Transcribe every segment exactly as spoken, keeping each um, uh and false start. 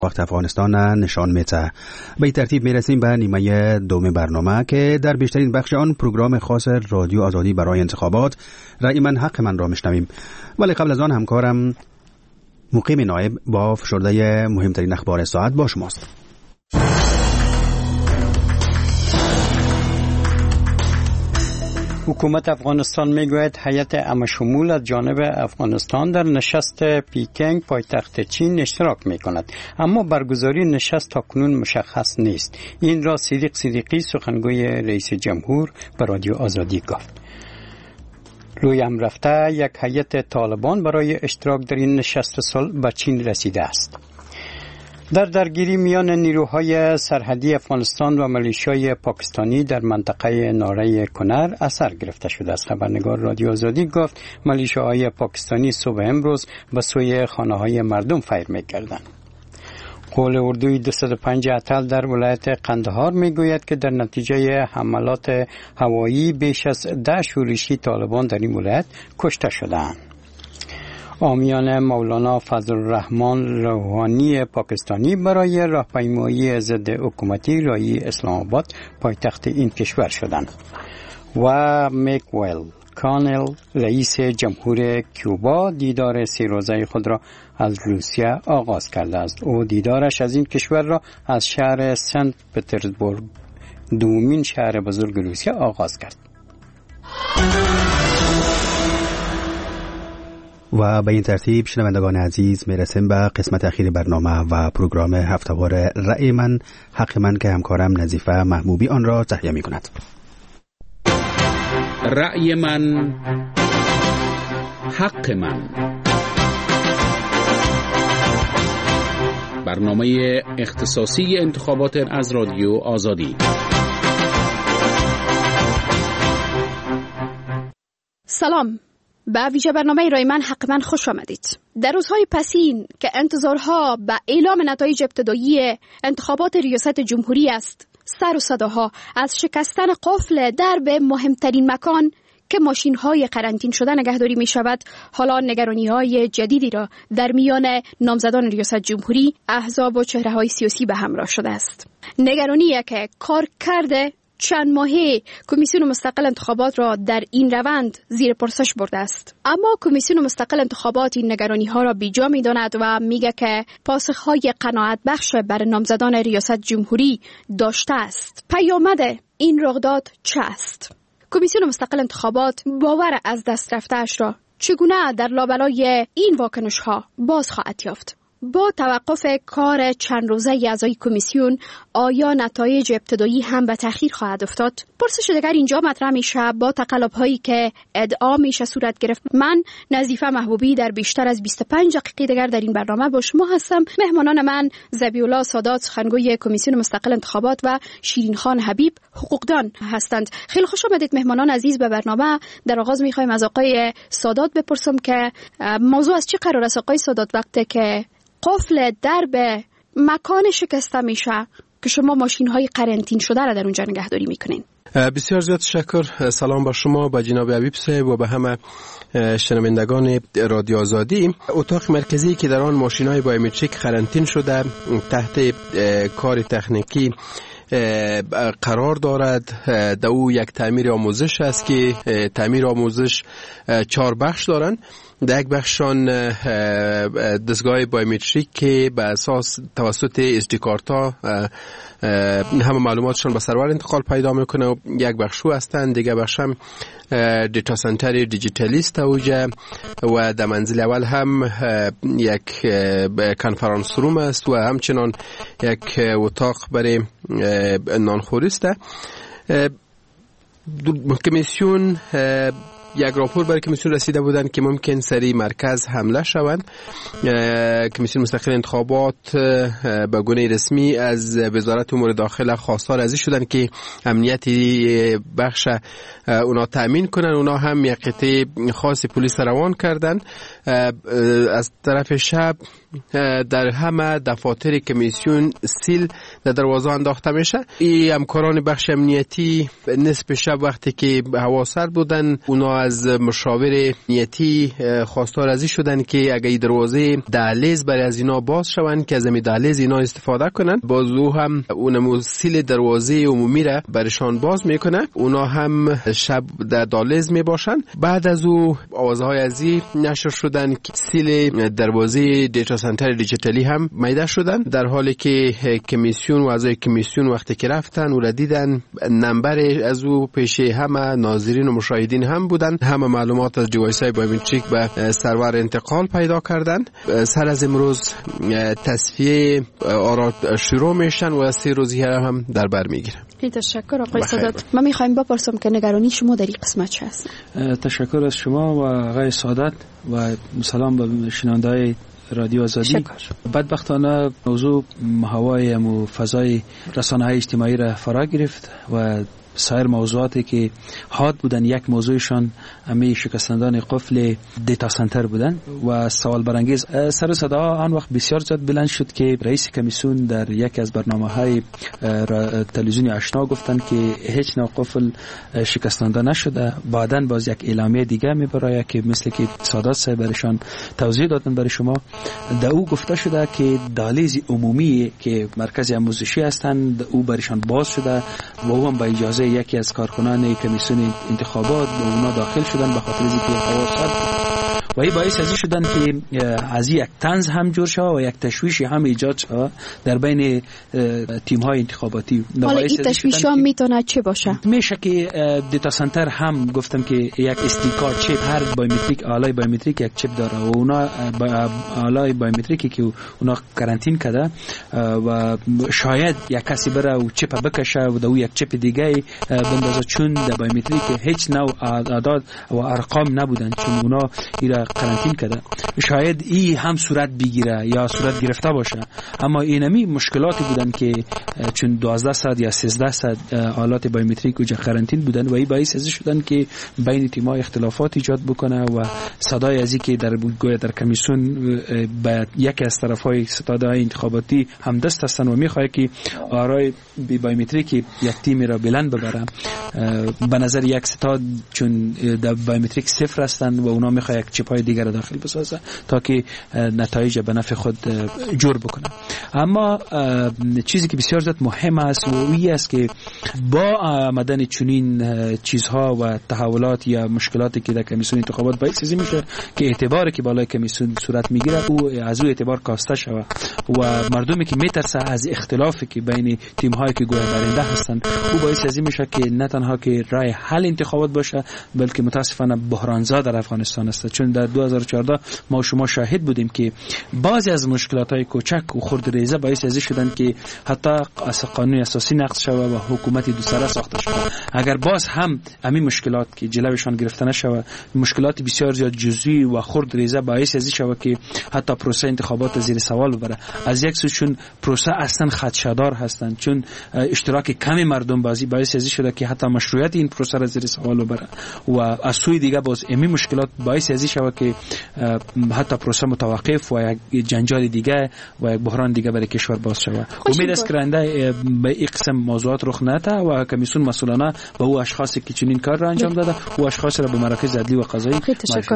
وقت افغانستان نشان میده. به این ترتیب میرسیم به نیمه دوم برنامه که در بیشترین بخش آن پروگرام خاص رادیو آزادی برای انتخابات رأی من حق من را میشنویم. ولی قبل از آن همکارم مقیم نایب با فشرده مهمترین اخبار ساعت با شماست. حکومت افغانستان میگوید هیئت عام‌شمول از جانب افغانستان در نشست پیکنگ پایتخت چین اشتراک میکند، اما برگزاری نشست تاکنون مشخص نیست. این را صدیق صدیقی سخنگوی رئیس جمهور به رادیو آزادی گفت. روی هم رفته یک هیئت طالبان برای اشتراک در این نشست صلح به چین رسیده است. در درگیری میان نیروهای سرحدی افغانستان و ملیشیای پاکستانی در منطقه ناره کنر اثر گرفته شده است. خبرنگار رادیو آزادی گفت ملیشیای پاکستانی صبح امروز به سوی خانه‌های مردم فیر می‌کردند. قول اردوی دویست و پنج اتل در ولایت قندهار میگوید که در نتیجه حملات هوایی بیش از ده شورشی طالبان در این ولایت کشته شدند. حامیان مولانا فضل الرحمن روحانی پاکستانی برای راهپیمایی ضد حکومتی رای اسلام آباد پایتخت این کشور شدند. و میکوئل کانل رئیس جمهور کوبا دیدار سه روزه خود را از روسیه آغاز کرده است. او دیدارش از این کشور را از شهر سنت پترزبورگ، دومین شهر بزرگ روسیه، آغاز کرد. و به این ترتیب شنوندگان عزیز میرسیم به قسمت اخیر برنامه و پروگرام هفته‌وار رأی من حق من که همکارم نظیفه محبوبی آن را تهیه می کند. رأی من حق من، برنامه اختصاصی انتخابات از رادیو آزادی. سلام، به ویژه برنامه رای من حق من خوش آمدید. در روزهای پسین که انتظارها به اعلام نتایج ابتدایی انتخابات ریاست جمهوری است، سر و صداها از شکستن قفل درب مهمترین مکان که ماشین‌های قرنطین شده نگهداری می‌شود، حالا نگرانی‌های جدیدی را در میان نامزدان ریاست جمهوری، احزاب و چهره‌های سیاسی به همراه شده است. نگرانیه که کار کرده چند ماهه کمیسیون مستقل انتخابات را در این روند زیر پرسش برده است. اما کمیسیون مستقل انتخابات این نگرانی ها را بیجا می داند و میگه که پاسخهای قناعت بخش بر نامزدان ریاست جمهوری داشته است. پیامد این رخداد چه است؟ کمیسیون مستقل انتخابات باور از دست رفته‌اش را چگونه در لابلای این واکنش ها باز خواهد یافت؟ با توقف کار چند روزه اعضای کمیسیون آیا نتایج ابتدایی هم به تأخیر خواهد افتاد؟ پرسش دیگر اینجا مطرح میشه با تقلب هایی که ادعا میشه صورت گرفت. من نظیفه محبوبی در بیشتر از بیست و پنج دقیقه دیگر در این برنامه با شما هستم. مهمانان من ذبیح‌الله سادات سخنگوی کمیسیون مستقل انتخابات و شیرین خان حبیب حقوقدان هستند. خیلی خوش آمدید مهمانان عزیز به برنامه. در آغاز میخوایم از آقای سادات بپرسم که موضوع از چی قرار است آقای سادات وقتی که قفل درب مکان شکسته میشه که شما ماشین های قرنطین شده را در اونجا نگهداری میکنین؟ بسیار زیاد تشکر. سلام با شما، با جناب حبیب صاحب و به همه شنوندگان رادیو آزادی. اتاق مرکزی که در آن ماشین های بایومتریک قرنطین شده تحت کار تکنیکی قرار دارد. در او یک تعمیر آموزش است که تعمیر آموزش چهار بخش دارند. در یک بخشان دستگاه بایومتریک که به اساس توسط اس دی کارتا همه معلوماتشان به سرور انتقال پیدا میکنه و یک بخشو هستند. دیگه بخش هم دیتا سنتر دیجیتالیست اوجه و در منزل اول هم یک کنفرانس روم است و همچنان یک اتاق برای نانخوری است. کمیسیون یک راپور برای کمیسیون رسیده بودند که ممکن سری مرکز حمله شوند. کمیسیون مستقل انتخابات به گونه رسمی از وزارت امور داخله خواستار ازی شدند که امنیتی بخش اونا تامین کنن. اونا هم یک قطعه خاص پلیس روان کردند از طرف شب در همه دفاتر کمیسیون سیل در دروازه انداخته میشه. این همکاران بخش امنیتی نصف شب وقتی که هوا سرد بودن، اونا از مشاور امنیتی خواستار ازی شدن که اگه این دروازه دهلیز برای از اینا باز شون که از این دهلیز اینا استفاده کنن. باز او هم اونمو سیل دروازه عمومی را برشان باز میکنه. اونا هم شب در دهلیز میباشن. بعد از او آوازهای ازی نشر شدن که سیل دروازه دیتا سنتر دیجیتالی هم میده شدن، در حالی که کمیسیون و اعضای کمیسیون وقتی که رفتن او را دیدن نمبر از او پیش همه ناظرین و مشاهدین هم بودن. همه معلومات از دیوایس‌های بایومتریک به سرور انتقال پیدا کردن. سر از امروز تصفیه آرا شروع میشن و سه روزی هم در بر میگیره. تشکر آقای سادات. من میخوایم بپرسم که نگرانی شما در این قسمت چه است؟ تشکر از شما و آقای سادات و سلام به شنونده‌های رادیو آزادی. شکر. بدبختانه موضوع هوای و فضای رسانه‌های اجتماعی را فرا گرفت و سایر موضوعاتی که حاد بودن، یک موضوعشان امی شکستندان قفل دیتا سنتر بودن و سوال برانگیز. سر صدا آن وقت بسیار زیاد بلند شد که رئیس کمیسیون در یکی از برنامه‌های تلویزیونی آشنا گفتند که هیچ نوع قفل شکستنده نشده. بعداً باز یک اعلامیه دیگه میبره که مثل که سادات صاحب برشان توضیح دادن برای شما، در او گفته شده که دهلیز عمومی که مرکز آموزشی هستند او برشان باز شده و او هم با اجازه یکی از کارکنان کمیسیون انتخابات به اونا داخل شدن به خاطر اینکه هوا سرد و این باعث ازی شدن که از یک طنز هم جور شد و یک تشویش هم ایجاد شد در بین تیم های انتخاباتی. حالا این تشویش ها میتونه چه باشه؟ میشه که دیتا سنتر هم گفتم که یک استیکار چپ، هر بایومتریک آلای بایومتریک یک چپ داره و اونا آلای بایومتریکی که اونا کرانتین کرده و شاید یک کسی بره و چپ بکشه و دو یک چپ دیگه بندازه، چون در بایومتریک هیچ نوع اعداد و ارقام نبودن چون اونا ایرا قرنطین کرده. شاید ای هم صورت بگیره یا صورت گرفته باشه، اما اینمی مشکلاتی بودن که چون دوازده ساعت یا سیزده ساعت آلات بایومتریک و قرنطین بودن و ای باعث از شدن که بین تیم‌ها اختلافات ایجاد بکنه و صدای ازی که در گویا در کمیسیون به یک از طرف‌های ستاده‌های انتخاباتی هم دست هستن و می‌خواد که آرای بی بایومتریک یک تیم را بلند ببره. به نظر یک ستاد چون در بایومتریک صفر هستند و اونا می‌خواد یک چپ‌های دیگر را داخل بسازه تا که نتایج به نفع خود جور بکنه. اما چیزی که بسیار زیاد مهم است و این است که با آمدن چنین چیزها و تحولات یا مشکلاتی که در کمیسیون انتخابات باعث میشه که اعتباری که بالای کمیسیون صورت میگیره او از او اعتبار کاسته شود و مردمی که میترسه از اختلافی که بین تیم هایی که گویا برنده هستند او باعث از میشه که نه تنها که راه حل انتخابات باشه بلکه متاسفانه بحرانزا در افغانستان است. چون در دو هزار و چهارده ما شما شاهد بودیم که بعضی از مشکلات های کوچک و خردریزه باعث از شدن که حتی از قانون اساسی نقض شود و حکومت دو سره ساخته شود. اگر باز هم همین مشکلات که جلوشان گرفته نشود، مشکلات بسیار زیاد جزئی و خردریزه باعث از شود که حتی پروسه انتخابات زیر سوال ببره. از یک سو چون پروسه اصلا خدشه‌دار هستند، چون اشتراک کمی مردم بازی باعث از شده که حتی مشروعیت این پروسه را زیر سوال ببره و از سوی دیگه باز همین مشکلات باعث از شود که حتی پروسه متوقف و یک جنجال دیگه و یک بحران دیگه برای کشور باز شود. امید است که رنده به این قسم موضوعات رخ نده و کمیسیون مسئولانه به او اشخاصی که چنین کار را انجام داده و اشخاص را به مراکز عدلی و قضایی. تشکر.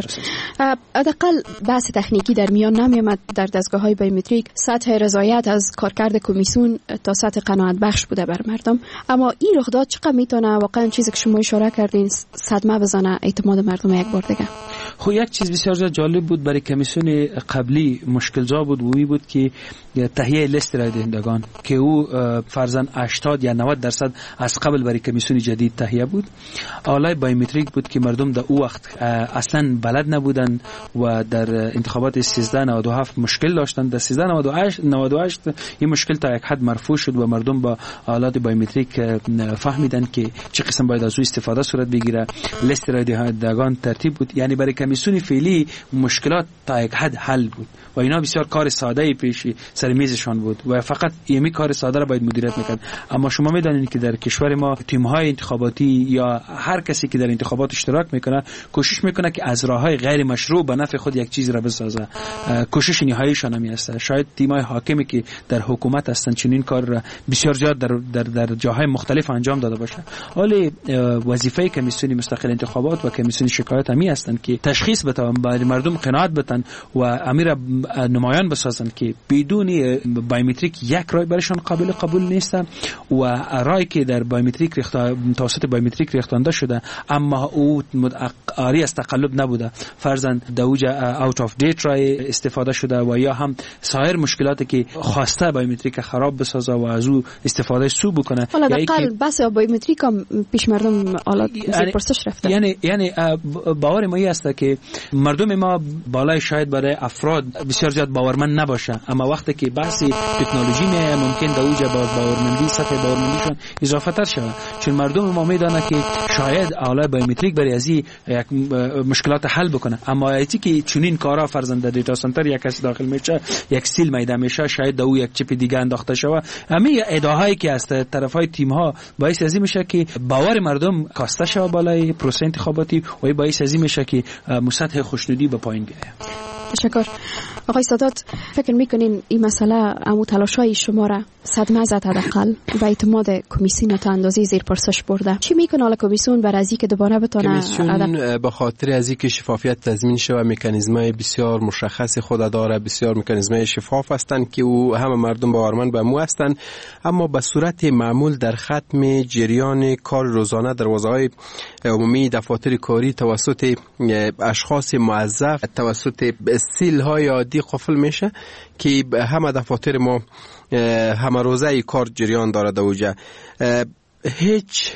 حداقل بحث تکنیکی در میان نمیامد در دستگاه‌های بایومتریک. سطح رضایت از کارکرد کمیسیون تا سطح قناعت بخش بوده بر مردم، اما این رخداد چقدر میتونه واقعا چیزی که شما اشاره کردین صدمه بزنه اعتماد مردم یک بار دیگه؟ خب یک چیز بسیار جالب بود برای کمیسیون قبلی مشکل‌زا بود و این بود که تهیه لیست رای دهندگان که او فرضاً هشتاد یا نود درصد از قبل برای کمیسیون جدید تهیه بود. آلای بایومتریک بود که مردم در او وقت اصلاً بلد نبودن و در انتخابات سیزده نود و هفت مشکل داشتن. در سیزده نود و هشت این مشکل تا یک حد مرفوع شد و مردم با آلات بایومتریک فهمیدن که چه قسم باید از او استفاده صورت بگیره. لیست رای دهندگان ترتیب بود. یعنی برای کمیسیون فعلی مشکلات تا یک حد حل بود و اینا بسیار کار ساده پیش سر میزشان بود و فقط یمی کار ساده را باید مدیریت میکرد. اما شما میدانید که در کشور ما تیم‌های انتخاباتی یا هر کسی که در انتخابات اشتراک میکنه کوشش میکنه که از راههای غیر مشروع به نفع خود یک چیز را بسازه. کوشش نهاییشان هم است. شاید تیم‌های حاکمی که در حکومت هستن چنین کار را بسیار زیاد در در در جاهای مختلف انجام داده باشه. ولی وظیفه کمیسیون مستقل انتخابات و کمیسیون شکایت همی هستند که تشخیص بدن، برای مردم قناعت بدن و امیر نمایان بسازن که بدون بایومتریک یک رای برایشان قابل قبول نیست و رای که در بایومتریک توسط بایومتریک ریختانده شده اما او آری از تقلب نبوده، فرضاً دوج اوت اف دیت رای استفاده شده و یا هم سایر مشکلاتی که خواسته بایومتریک خراب بسازه و از او استفاده سو بکنه. حالا دقیقاً بس بایومتریک هم پیش مردم حالا زیر پرسش رفته. یعنی یعنی باور ما است که مردم ما بالای شاید برای افراد بسیار زیاد باورمند نباشه، اما وقتی که بحث تکنولوژی میاد ممکن دوج باورمندی سطح باورمندیشون اضافه تر شود، چون مردم ما میدانه که شاید آله بایومتریک برای از یک مشکلات حل بکنه. اما ایتی که چنین کارا فرضاً در دیتا سنتر یک کسی داخل میشه یک سیل میده میشه شاید دو یک چیپ دیگه انداخته شود، همین ادعاهایی که از طرفای تیم ها باعث ازی میشه که باور مردم کاسته شود بالای پروسه انتخاباتی و باعث ازی میشه که سطح خوشنودی به پایین بیاید. تشکر. آقای سادات، فکر میکنین این مسئله امو تلاشای شما را صدمه زد حداقل و اعتماد کمیسیون تا اندازه زیر پرسش برده؟ چی میکنه حالا کمیسیون برای از اینکه دوباره بتونه کمیسیون به خاطر از اینکه شفافیت تضمین شه و مکانیزمای بسیار مشخص خود داره، بسیار مکانیزمای شفاف هستند که او همه مردم باورمند به مو هستند، اما به صورت معمول در ختم جریان کار روزانه در حوزه‌های عمومی دفاتر کاری توسط اشخاص موظف توسط سیل های عادی قفل میشه که همه دفاتر ما همه روزه کار جریان داره دوجه. هیچ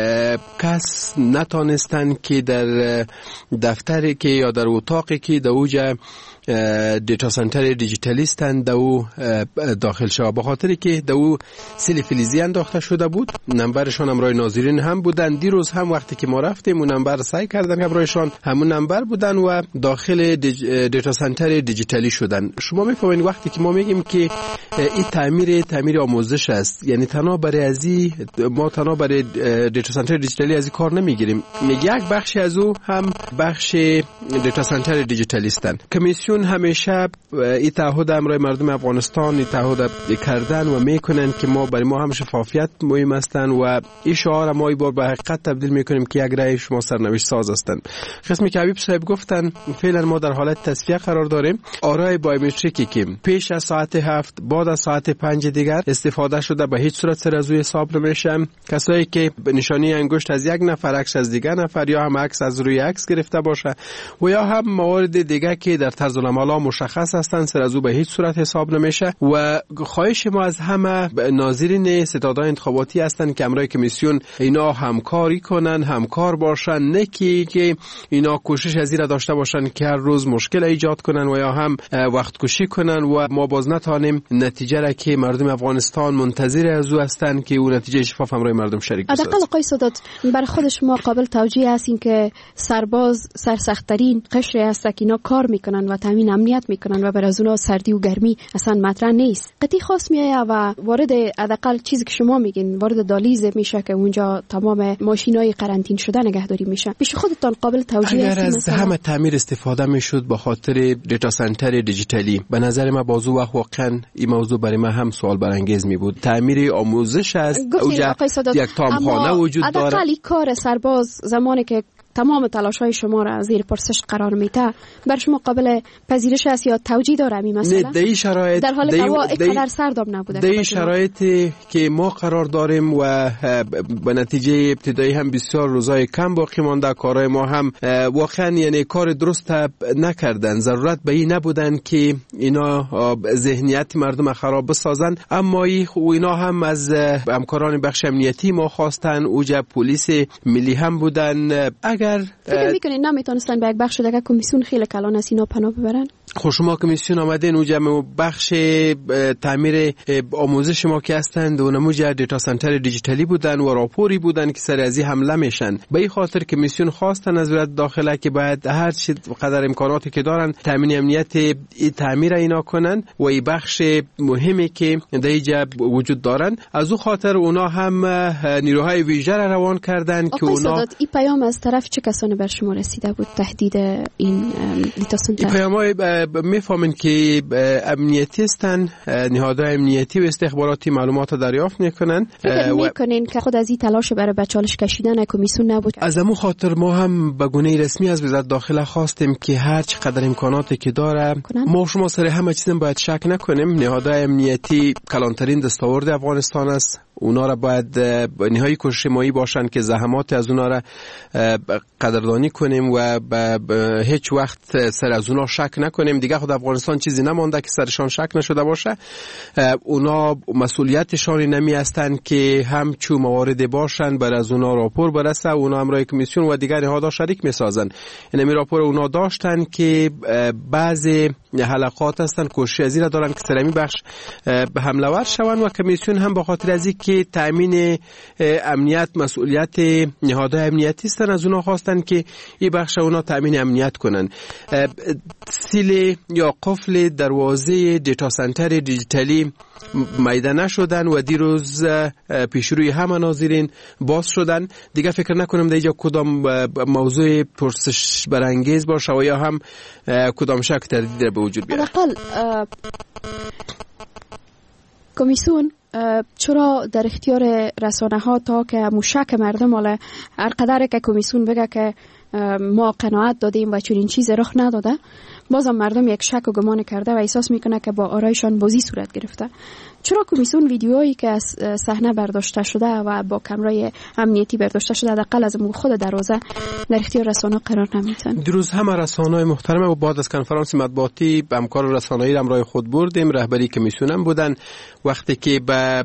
کس نتانستن که در دفتری که یا در اتاقی که دوجه دیتا سنتر دیجیتالیستن دو داخل شد، به خاطر که دو سیل فلزی انداخته شده بود. نمبرشان همراه ناظرین هم بودن. دیروز هم وقتی که ما رفتیم اون نمبر سعی کردن همراهشان همون نمبر بودن و داخل دیتا سنتر دیجیتالی شدن. شما میفهمید وقتی که ما میگیم که این تعمیر تعمیر آموزش است، یعنی تنها برای ازی ما تنها برای دیتا سنتر دیجیتالی ازی کار نمیگیریم، میگه یک بخشی از او هم بخش دیتا سنتر دیجیتالیستن. کمیسیون همیشه این تعهد امرای مردم افغانستان این تعهد کردن و میکنن که ما برای ما هم شفافیت مهم هستن و این شعار ما این بار به حقیقت تبدیل میکنیم که یک رأی شما سرنوشت ساز هستند. قسمی که حبیب صاحب گفتن فعلا ما در حالت تصفیه قرار داریم. آرای بایومتریکی که پیش از ساعت هفت بعد از ساعت پنج دیگر استفاده شده به هیچ صورت سر از روی حساب نمیشه. کسایی که نشانی انگشت از یک نفر عکس از دیگر نفر یا هم عکس از روی عکس گرفته باشه و یا هم موارد دیگه که در طرز العمل مشخص هستند سر از او به هیچ صورت حساب نمیشه. و خواهش ما از همه ناظرین ستادهای انتخاباتی هستند که امرای کمیسیون اینا همکاری کنن، همکار باشن، نه که اینا کوشش از این داشته باشن که هر روز مشکل ایجاد کنن و یا هم وقت کشی کنن و ما باز نتانیم نتیجه را که مردم افغانستان منتظر از او هستند که اون نتیجه شفاف امرای مردم شریک بسازد. حداقل آقای سادات برای خود شما قابل توجیه است این که سرباز سرسخت‌ترین قشری است که اینا کار میکنن و تامین امنیت میکنن و برای از اونها سردی و گرمی اصلا مطرح نیست. قطعی خاص میایه و وارد حداقل چیزی که شما میگین وارد دالیز میشه که اونجا تمام ماشینای قرنطین شده نگهداری میشه. پیش خودتان قابل توجیه است؟ اگر از همه تعمیر استفاده میشد به خاطر دیتا سنتر دیجیتالی، به نظر من بازو و واقعا این موضوع برای من هم سوال برانگیز می بود. تعمیر آموزش است، اوجا یک تامخانه وجود داره. حداقل کار سرباز زمانی که تمام تلاش‌های شما را زیر پرسش قرار میده بر شما قابل پذیرش است یا توجیه داره این مسئله؟ در این شرایط در حال که هوا اینقدر سرداب نبوده، در این شرایطی که ما قرار داریم و به نتیجه ابتدایی هم بسیار روزای کم باقی مانده، کارهای ما هم واقعا یعنی کار درست نکردن. ضرورت به این نبودن که اینا ذهنیت مردم خراب بسازن، اما اینا هم از همکاران بخش امنیتی ما خواستن، اوجا پلیس ملی هم بودن. اگر فکر میکنید نمیتونستن به یک بخش دیگه کمیسیون خیلی کلان از اینا پناه ببرن؟ خب شما کمیسیون آمدین اونجا بخش تعمیر آموزش ما که هستند و نموجه دیتا سنتر دیجیتالی بودن و راپوری بودن که سر ازی حمله میشن. به این خاطر کمیسیون خواستن از وزارت داخله که باید هر چی قدر امکاناتی که دارن تامین امنیت ای تعمیر اینا کنن و این بخش مهمی که در اینجا وجود دارن. از او خاطر اونا هم نیروهای ویژه را روان کردن که اونا این پیام از طرف چه کسانی بر شما رسیده بود تهدید این دیتا سنتر؟ این پیام‌های میفهمن که امنیتی هستن، نهادهای امنیتی و استخباراتی معلومات دریافت میکنن. فکر میکنین که خود از این تلاش برای بچالش کشیدن کمیسیون نبود؟ از امو خاطر ما هم به گونه رسمی از وزارت داخله خواستیم که هر چقدر امکاناتی که داره ما شما سر همه چیز باید شک نکنیم. نهادهای امنیتی کلانترین دستاورد افغانستان است، اونا را باید نهایی کوشش مایی باشن که زحمات از اونا را قدردانی کنیم و به هیچ وقت سر از اونا شک نکنیم. دیگه خود افغانستان چیزی نمانده که سرشان شک نشده باشه. اونا مسئولیتشان نمی هستن که همچون موارد باشن بر از اونا راپور برسه، اونا همراه کمیسیون و دیگر نهادها شریک می سازن. این راپور اونا داشتن که بعضی حلقات هستن کوشش ازی را دارن که سرمی بخش به حمله ور شون و کمیسیون هم به خاطر ازی که تامین امنیت مسئولیت نهادهای امنیتی هستن از اونا خواستن که این بخش اونا تامین امنیت کنن. سیل یا قفل دروازه دیتا سنتر دیجیتالی میده نشدن و دیروز پیش روی همه ناظرین باز شدن. دیگه فکر نکنم در اینجا کدام موضوع پرسش برانگیز باشه و یا هم کدام شک تردید به وجود بیاره. حداقل کمیسیون چرا در اختیار رسانه ها تا که مشک مردم حالا هر قدر که کمیسیون بگه که ما قناعت دادیم و چنین چیز رخ نداده، بازم مردم یک شک و گمان کرده و احساس میکنه که با آرایشان بازی صورت گرفته. چرا کمیسیون ویدیوهایی که از صحنه برداشته شده و با کامرای امنیتی برداشته شده حداقل از خود دروازه در اختیار رسانه قرار نمیدن؟ دیروز همه رسانه‌های محترمه و بعد از کنفرانس مطبوعاتی همکار رسانه‌ای را همراه خود بردیم، رهبری کمیسیون هم بودن. وقتی که به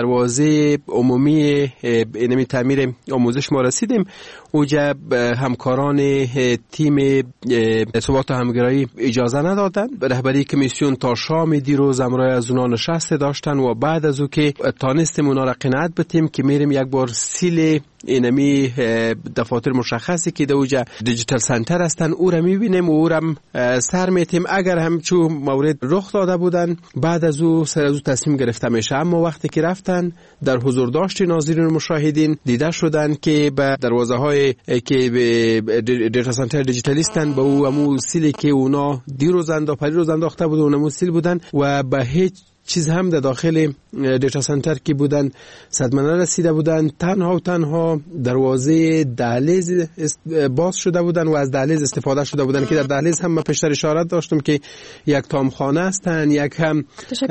دروازه عمومی اینمی تعمیر آموزش ما رسیدیم، اوجا همکاران تیم ثبات و همگرایی اجازه ندادن. رهبری کمیسیون تا شام دیروز همراه از اونا نشسته داشتن و بعد از او که تانستیم اونا را قناعت بدیم که میریم یک بار سیل اینمی دفاتر مشخصی که دوجا دیجیتال سنتر هستن او را میبینیم و او را سر میتیم. اگر هم چون مورد رخ داده بودن بعد از او سر از او تصمیم گرفته میشه، اما وقتی که رفتن در حضور داشت ناظرین و مشاهدین دیده شدن که به دروازه های که به دیتا سنتر دیجیتالیستن به او امو سیلی که اونا دیروز انداخته روز انداخته بود اونمو سیل بودن و به هیچ چیز هم در داخل دیتا سنتر که بودن صدمه نرسیده بودن. تنها و تنها دروازه دهلیز باز شده بودن و از دهلیز استفاده شده بودن که در دهلیز هم من پیشتر اشارت داشتم که یک تامخانه هستن، یک هم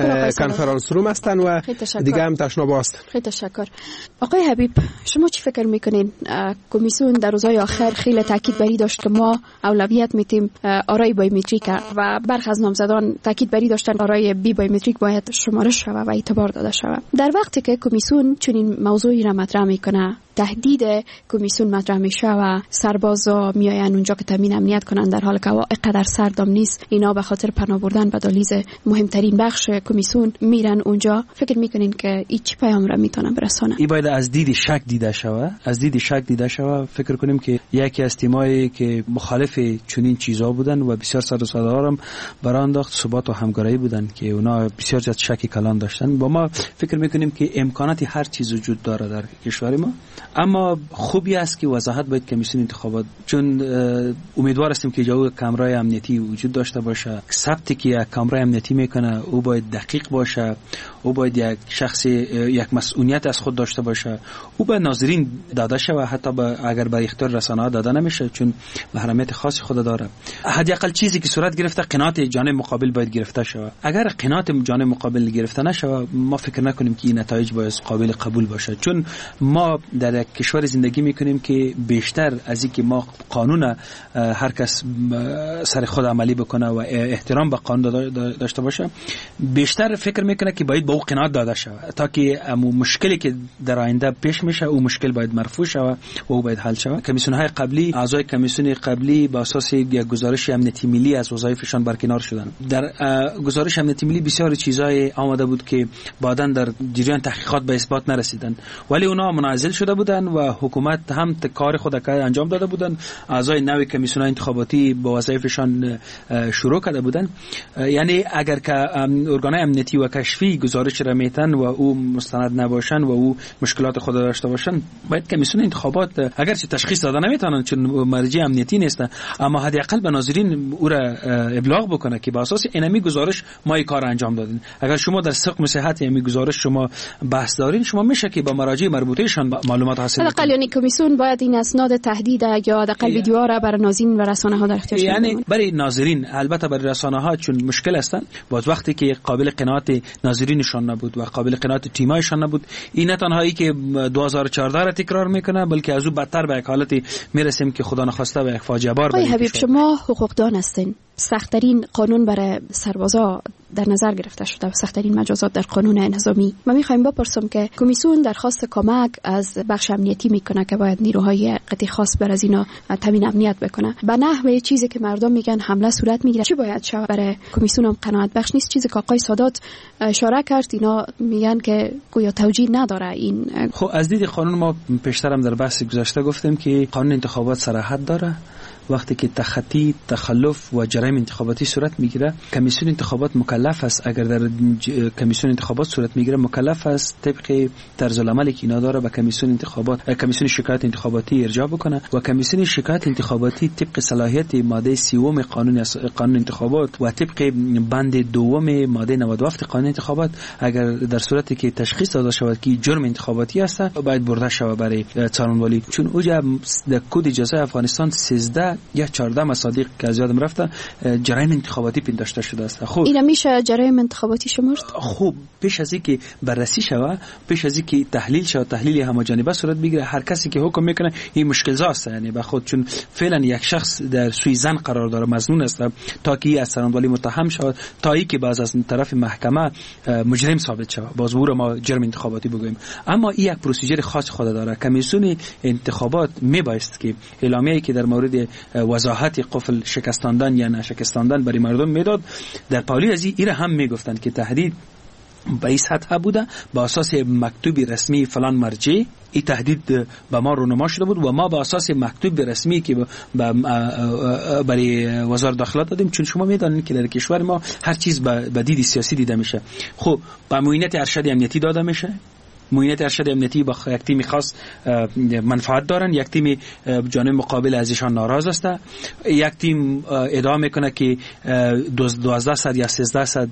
کنفرانس روم هستن و دیگه هم تشناب هستن. خیلی تشکر. آقای حبیب، شما چی فکر میکنین؟ کمیسیون در روزهای آخر خیلی تاکید بری داشت که ما اولویت میتیم آرای بایومتریک و برخی از نامزدان تاکید بری داشتن آرای بی بایومتریک باید شمارش شوه و اعتبار داده شوه. در وقتی که کمیسیون چنین موضوعی را مطرح میکنه، تهدید کمیسیون مطرح میشه و سربازا میاین اونجا که تامین امنیت کنن در حال که هوا اینقدر سردم نیست، اینا به خاطر پناه بردن به دهلیز مهمترین بخش کمیسیون میرن اونجا، فکر میکنین که این چه پیام را میتونن برسونه؟ این باید از دید شک دیده شوه، از دید شک دیده شوه. فکر کنیم که یکی از تیمایی که مخالف چنین چیزا بودن و بسیار سر و صدا هم برای انداخت ثبات و همکاری بودن که اونا بسیار زیاد شک کلان داشتن. با ما فکر میکنیم که امکاناتی هر چیز وجود داره در کشور ما، اما خوبی است که وضاحت باید کمیسیون انتخابات، چون امیدوار هستیم که جای کامرای امنیتی وجود داشته باشه. ثبتی که یک کامرای امنیتی میکنه او باید دقیق باشه، او باید یک شخص یک مسئولیت از خود داشته باشه، او به ناظرین داده شه و حتی با اگر به اختیار رسانه‌ها داده نمیشه چون محرمیت خاصی خود داره. حداقل چیزی که صورت گرفته قناعت جانب مقابل باید گرفته شه. اگر قناعت جانب مقابل گرفته نشه ما فکر نکنیم که این نتایج باید قابل قبول باشه، چون ما در یک کشور زندگی میکنیم که بیشتر از اینکه ما قانون هر کس سر خود عملی بکنه و احترام به قانون داشته باشه، بیشتر فکر میکنه که باید با او قناعت داده شود تا که مشکلی که در آینده پیش میشه او مشکل باید مرفوع شود و او باید حل شود. کمیسیون های قبلی، اعضای کمیسیون قبلی با اساس یک گزارش امنیتی ملی از وظایفشان برکنار شدند. در گزارش امنیتی ملی بسیار چیزای آمده بود که بعداً در جریان تحقیقات به اثبات نرسیدند، ولی اونا منعزل شده بودند و حکومت هم کار خود انجام داده بودند. اعضای نوی کمیسیون انتخاباتی با وظایفشان شروع کرده بودند. یعنی اگر که ارگان‌های امنیتی و کشفی گزارش را میتن و او مستند نباشن و او مشکلات خود داشته باشن، باید کمیسیون انتخابات اگرچه تشخیص داده نمیتونن چون مرجع امنیتی نیستن، اما حداقل به ناظرین او را ابلاغ بکنه که با اساس اینمی گزارش ما این کار انجام دادیم. اگر شما در سقم صحت اینمی گزارش شما بحث دارین، شما میشه که با مراجع مربوطهشان معلومات حاصل کنید. حداقل یعنی کمیسیون باید این اسناد تهدید یا حداقل ویدیوها را برای ناظرین و رسانه ها در اختیار شما یعنی برای ناظرین، البته برای رسانه ها چون مشکل هستن، باز وقتی که قابل قناعت ناظرینشان نبود و قابل قناعت تیمایشان نبود، این نه تنهایی که دو هزار و چهارده را تکرار میکنه بلکه از او بدتر به یک حالتی میرسیم که خدا نخواسته به یک فاجعه بار برسیم. حبیب، شما حقوقدان هستین، سخت‌ترین قانون برای سربازا در نظر گرفته شده و سخت‌ترین مجازات در قانون نظامی. ما می‌خوایم بپرسم که کمیسیون درخواست کمک از بخش امنیتی میکنه که باید نیروهای قطعی خاص بر از اینا تامین امنیت بکنه. به نحوه چیزی که مردم میگن حمله صورت میگیره، چی باید شود؟ برای کمیسیون هم قناعت بخش نیست. چیزی که آقای سادات اشاره کرد، اینا میگن که گویا توجیه نداره این. خب از دید قانون ما پیشترم در بحث گذشته گفتیم که قانون انتخابات صراحت داره. وقتی که تخطی، تخلف و جرایم انتخاباتی صورت میگیره، کمیسیون انتخابات مکلف است، اگر در کمیسیون انتخابات صورت میگیره مکلف است طبق طرز العملی که اینا داره به کمیسیون انتخابات، کمیسیون شکایت انتخاباتی ارجاع بکنه و کمیسیون شکایت انتخاباتی طبق صلاحیت ماده سیوم قانون قانون انتخابات و طبق بند دوم ماده نود و هفت قانون انتخابات، اگر در صورتی که تشخیص داده شود که جرم انتخاباتی است، باید برده شود برای څارنوالي. چون اوجا در کد جزای افغانستان سیزده یا چهارده مصادیق که از یادم رفته جرایم انتخاباتی پنداشته شده است. خب اینا میشه جرایم انتخاباتی شمرد؟ خب پیش از اینکه بررسی شود، پیش از اینکه تحلیل شود، تحلیل هماجانبه صورت بگیره، هر کسی که حکم میکنه این مشکل زاست، یعنی به خود، چون فعلا یک شخص در سوی زن قرار داره، مظنون است، تا که از څارنوالي متهم شود، تا اینکه باز از طرف محکمه مجرم ثابت شود، باز او را ما جرم انتخاباتی بگوییم. اما این یک پروسیجر خاص خود داره. کمیسیون انتخابات میبایست که اعلامیه‌ای که در مورد وضاحت قفل شکستاندن یا نشکستاندن برای مردم میداد، در پالی از این هم میگفتند که تهدید به این سطح بوده، با اساس مکتوب رسمی فلان مرجع این تهدید به ما رونما شده بود و ما با اساس مکتوب رسمی که برای وزارت داخله دادیم. چون شما میدانید که در کشور ما هر چیز به دید سیاسی دیده میشه. خب با معاینت ارشد امنیتی داده میشه، معاینت ارشد امنیتی با یک تیم خاص منفعت دارن، یک تیم جانب مقابل ازشان ناراض است، یک تیم ادعا میکنه که دوازده صد یا سیزده صد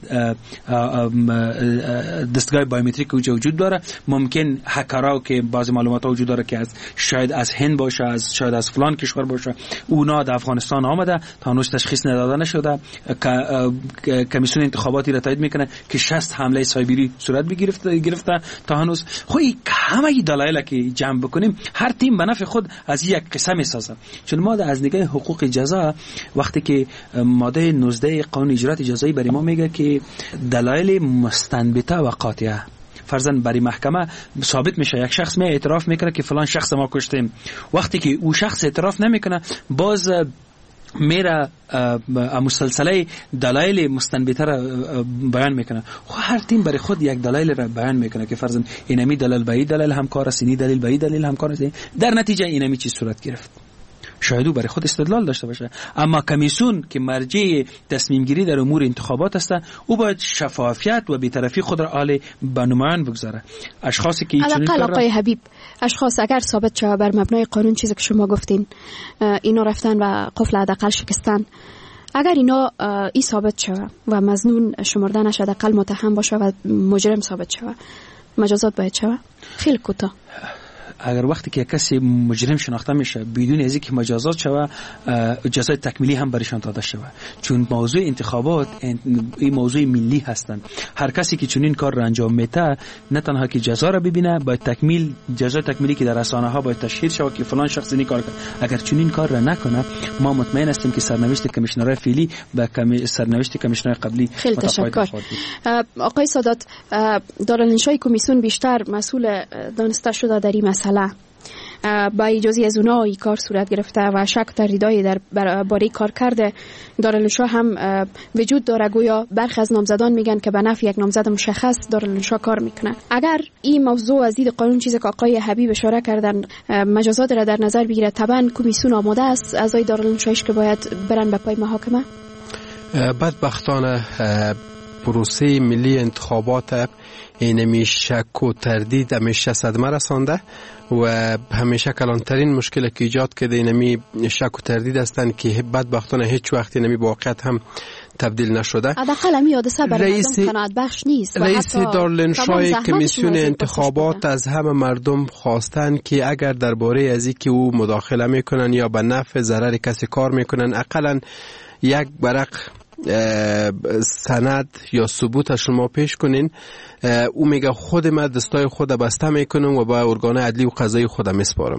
دستگاه بایومتریک وجود داره. ممکن هکرها که بعضی معلومات وجود داره که از شاید از هند باشه، از شاید از فلان کشور باشه، اونا در افغانستان آمده، تا هنوز تشخیص نداده نشده. کمیسیون انتخاباتی را تایید میکنه که شصت حمله سایبری صورت بگرفته گرفته تا هنوز. خوی همه دلایل که جمع بکنیم، هر تیم به نفع خود از یک قصه میسازه. چون ما از نگاه حقوق جزا، وقتی که ماده نوزده قانون اجرات جزایی برای ما میگه که دلایل مستنبطه و قاطعه، فرضاً برای محکمه ثابت میشه، یک شخص می اعتراف میکنه که فلان شخص ما کشتیم، وقتی که او شخص اعتراف نمیکنه باز میره مسلسله دلایل مستنبطه را بیان میکنه. خب هر تیم برای خود یک دلایل را بیان میکنه که فرضاً اینمی دلیل به این دلیل همکار است، اینی دلیل به این دلیل همکار است، در نتیجه اینمی چیز صورت گرفت. شاید او برای خود استدلال داشته باشه، اما کمیسیون که مرجع تصمیم گیری در امور انتخابات است، او باید شفافیت و بی‌طرفی خود را عالی به نمایان بگذاره. اشخاصی که چنین کار آقای حبیب، اشخاص اگر ثابت شود بر مبنای قانون چیزی که شما گفتین، اینا رفتن و قفل حداقل شکستن، اگر اینا ای ثابت شود و مظنون شمرده نشد، حداقل متهم باشه و مجرم ثابت شود، مجازات باید شود؟ خیلی کوتاه. اگر وقتی که کسی مجرم شناخته میشه بدون از اینکه مجازات شوه جزای تکمیلی هم برایشان داده شوه، چون موضوع انتخابات این موضوع ملی هستند. هر کسی که چنین کار را انجام میده نه تنها که جزا را ببینه، باید تکمیل جزای تکمیلی که در رسانه ها باید تشهیر شود که فلان شخص این کار کرد. اگر چنین کار را نکنه ما مطمئن هستیم که سرنوشت کمیشنرای فعلی با سرنوشت کمیشنرای قبلی خیلی تشکر. آقای سادات، دارالانشای کمیسیون بیشتر مسئول دانسته شده در این مسئله، با اجازه از اونا این کار صورت گرفته و شک و تردیدایی در باره کار کرده دارالانشا هم وجود داره. گویا برخی از نامزدان میگن که به نفع یک نامزد مشخص دارالانشا کار میکنه. اگر این موضوع از دید قانون چیزی که آقای حبیب اشاره کردن مجازات را در نظر بگیره، طبعا کمیسیون آماده است اعضای دارالانشایش که باید برن به پای محاکمه؟ بدبختانه پروسه ملی انتخابات اینمی شک و تردید همیشه صدمه رسانده و همیشه کلانترین مشکل که ایجاد کرده اینمی شک و تردید هستند که بدبختانه هیچ وقت اینمی واقعیت هم تبدیل نشده. حداقل می حادثه برای مردم قناعت بخش نیست. رئیس دارالانشای کمیسیون انتخابات از همه مردم خواستند که اگر درباره از اینکه او مداخله میکنن یا به نفع ضرر کسی کار میکنن اقلا یک ورق سند یا ثبوت شما پیش کنین. او میگه خود من دستای خود بسته میکنم و با ارگان عدلی و قضایی خود میسپارم.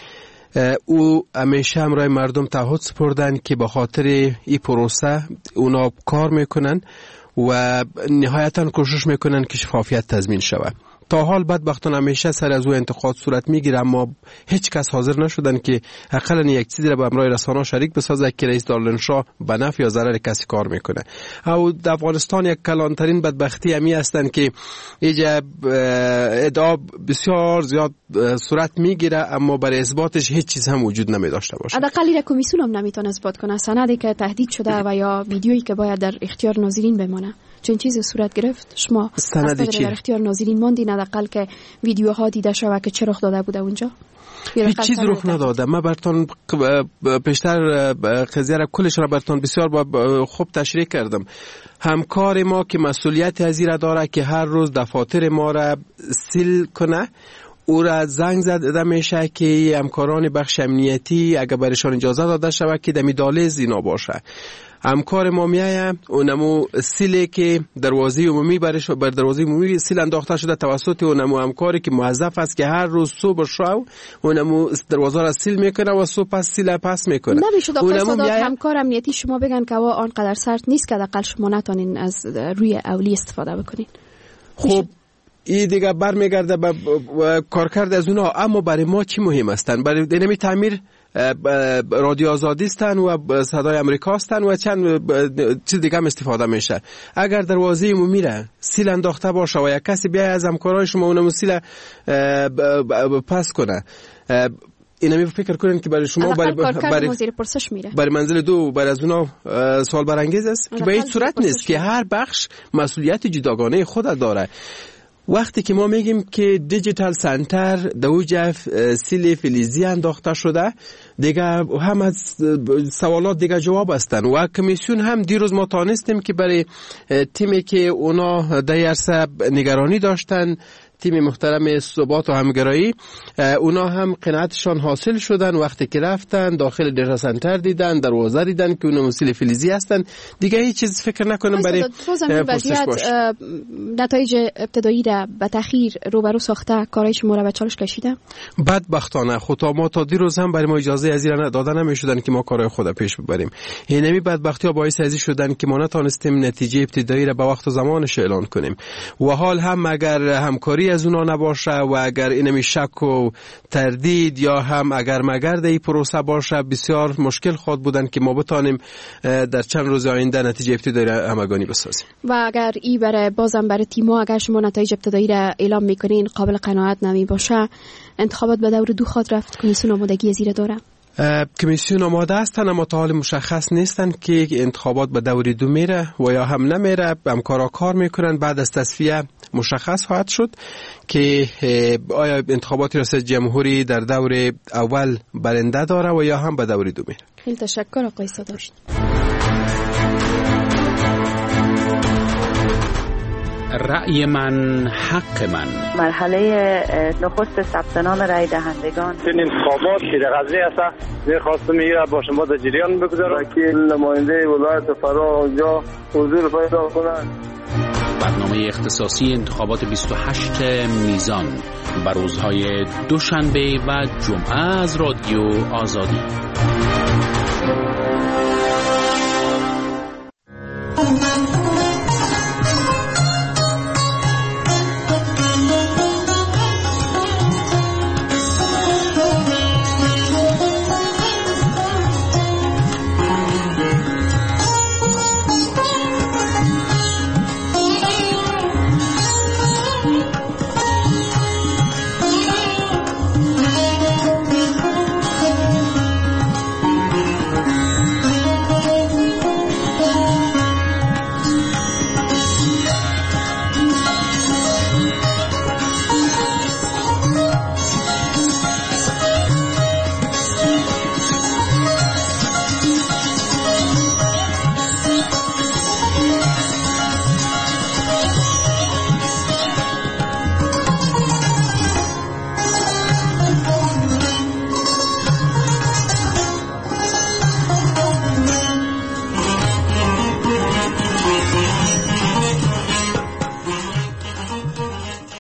او همیشه همراه مردم تعهد سپردن که به خاطر این پروسه اونا کار میکنن و نهایتا کوشش میکنن که شفافیت تضمین شود. تا حال بدبختانه همیشه سر از او انتقاد صورت میگیره، اما هیچ کس حاضر نشدن که حداقل یک چیزی را به همراه رسانه شریک بسازه که رئیس دارالانشا به نفع یا ضرر کسی کار میکنه. او در افغانستان یک کلانترین بدبختی همی هستند که اینجا ادعا بسیار زیاد صورت میگیره اما برای اثباتش هیچ چیز هم وجود نمی داشته باشه. حداقل کمیسیون هم نمیتونه اثبات کنه سندی که تهدید شده و یا ویدیویی که باید در اختیار ناظرین بمانه. چون چیزی صورت گرفت شما سندی چی؟ در اختیار ناظرین ماندین حداقل که ویدیوها دیده شود که چه رخ داده بوده اونجا؟ هیچ چیز رخ نداده. من براتون پیشتر قضیه را کلش را براتون بسیار خوب تشریح کردم. همکار ما که مسئولیت از این را داره که هر روز دفاتر ما را سیل کنه، او را زنگ زده میشه که همکاران بخش امنیتی اگر برایشان اجازه داده شود که دمی دالیز اینا باشه. همکار ما میایه اونمو سیلی که دروازه عمومی برش بر دروازه عمومی سیل انداخته شده توسط اونمو همکاری که موظف است که هر روز صبح شو اونمو دروازه را سیل میکنه و صبح پس سیل پس میکنه. نمیشه آقای سادات همکار امنیتی شما بگن که وا آنقدر سرد نیست که حداقل شما نتونین از روی اولی استفاده بکنین. خب این دیگه برمیگرده به کارکرد از اونها، اما برای ما چی مهم هستن؟ برای اینمی تعمیر رادیو آزادی هستن و صدای امریکا هستن و چند چیز دیگه هم استفاده میشه. اگر دروازه عمومی را سیل انداخته باشه و یک کسی بیای از همکارای شما اونم سیل پس کنه، اینمی فکر کنین که برای شما برای برای وزیر پرسش میره برای منزل دو برای از اونا سوال برانگیز است که به هیچ صورت نیست که هر بخش مسئولیت جداگانه خود داره. وقتی که ما میگیم که دیجیتال سنتر دوجه سیل فلزی انداخته شده، دیگه هم از سوالات دیگه جواب هستن و کمیسیون هم دیروز ما تانستیم که برای تیمی که اونا در عرصه نگرانی داشتن، تیم محترم ثبات و همگرایی، اونا هم قناعتشان حاصل شدن. وقتی که رفتن داخل دیتا سنتر دیدن، دروازه دیدن که اونا مسئول فلزی هستن، دیگه هیچ چیز فکر نکنم برای پرسش باشه. نتایج ابتدایی را به تأخیر روبرو ساخته کارهای شما را به چالش کشیده؟ بدبختانه خود ما تا دیروز هم برای ما اجازه از این داده نمیشدن که ما کارهای خود پیش ببریم. اینمی بدبختی ها باعث ازی شدن که ما نتونستیم نتیجه ابتدایی را به وقت و زمانش اعلان کنیم و حال هم اگر همکاری از اونا نباشه و اگر اینمی شک و تردید یا هم اگر مگرد این پروسه باشه، بسیار مشکل خود بودن که ما بتانیم در چند روز آینده نتیجه ابتدایی را همگانی بسازیم. و اگر ای برای بازم برای تیم‌ها اگر شما نتایج ابتدایی را اعلام میکنین قابل قناعت نمی باشه، انتخابات به دور دو خواهد رفت. کمیسیون آمادگی زیر داره؟ کمیسیون آماده هستن اما تا حال مشخص نیستن که انتخابات به دور دو میره و یا هم نمیره. همکارا کار میکنن، بعد از تصفیه مشخص خواهد شد که آیا انتخابات ریاست جمهوری در دور اول برنده داره و یا هم به دور دو میره. خیلی تشکر آقای سادات. رأی من حق من. مرحله نخست ثبت نام رای دهندگان. این انتخابات که در قضیه است می‌خواستم میگه با شما در جریان بگذارم. وکیل نماینده ولایت فرا اونجا حضور پیدا کنند. برنامه اختصاصی انتخابات بیست و هشت میزان بر روزهای دوشنبه و جمعه از رادیو آزادی.